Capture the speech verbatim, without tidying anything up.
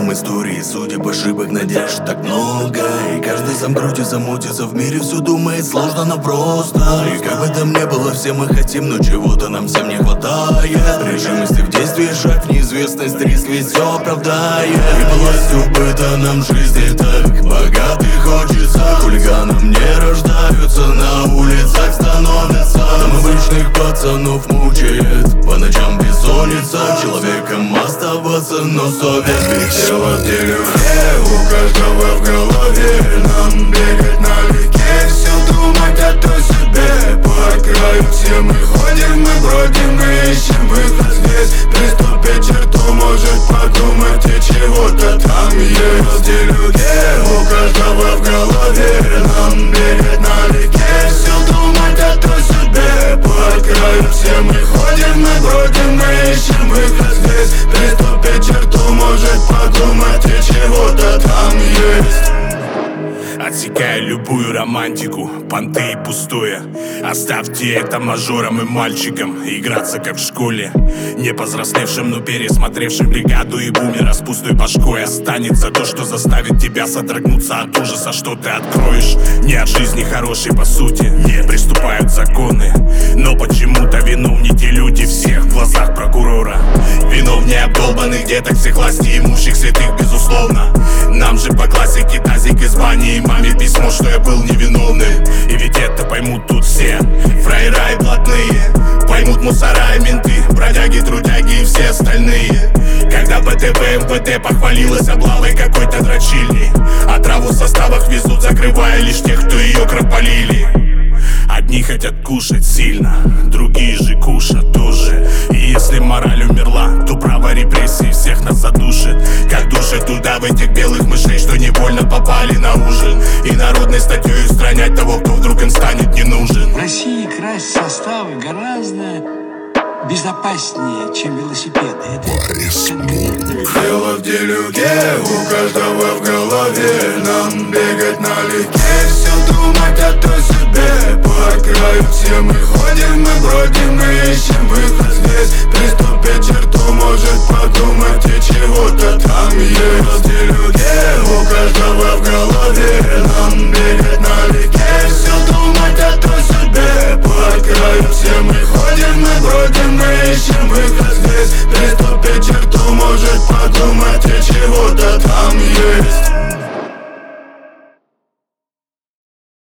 нам истории, судеб, ошибок, надежд так много. И каждый сам крутится, мутится в мире, все думает сложно, но просто. И как бы там ни было, все мы хотим, но чего-то нам всем не хватает. Решимости в действии, шаг в неизвестность, риск ведь все оправдает. И властью быта нам жизни так богатый хочется. Хулиганам не рождаются, на улицах становятся. Там обычных пацанов мучает по ночам бессонница. Человеком оставаться, но совесть ведь тело в деле. У каждого в голове нам бегать налегке, все думать о той себе. По краю все мы ходим, мы бродим, мы ищем выход здесь. Приступить черту, может подумать и чего-то там есть. Где людей у каждого в голове нам бегать налегке, все думать о той себе. По краю все мы ходим, мы бродим, мы ищем выход здесь. Приступить черту, может подумать и чего-то там есть. Отсекая любую романтику, понты и пустое. Оставьте это мажорам и мальчикам играться как в школе. Не повзрослевшим, но пересмотревшим бригаду и бумера с пустой башкой. Останется то, что заставит тебя содрогнуться от ужаса, что ты откроешь. Не от жизни хорошей по сути, не приступают законы. Но почему-то виновники люди всех в глазах прокурора. Виновнее обдолбанных деток всех власти имущих святых, безусловно. Нам же по классике тазик из бани и маме письмо, что я был невиновным. И ведь это поймут тут все фраера и блатные. Поймут мусора и менты, бродяги, трудяги и все остальные. Когда БТВ МВД похвалилась облавой какой-то дрочильни, а траву в составах везут, закрывая лишь тех, кто ее кропалили. Одни хотят кушать сильно, другие же кушать тоже. И если мораль умерла, то право репрессий всех нас задушит. Как душит туда в этих белых мышей, что невольно попали на ужин. И народной статьей устранять того, кто вдруг им станет не нужен. В России красть составы гораздо безопаснее, чем велосипеды. Это дело в делюге, у каждого в голове нам бегать налегке, все думать о той себе. По краю все мы ходим, мы бродим, мы ищем выход здесь. Приступить черту, может подумать и чего-то там есть. В делюге, у каждого в голове нам бегать налегке, все думать о той себе. По краю все мы ходим, мы бродим, мы ищем выход здесь. Приступить черту, может подумать и чего-то там есть.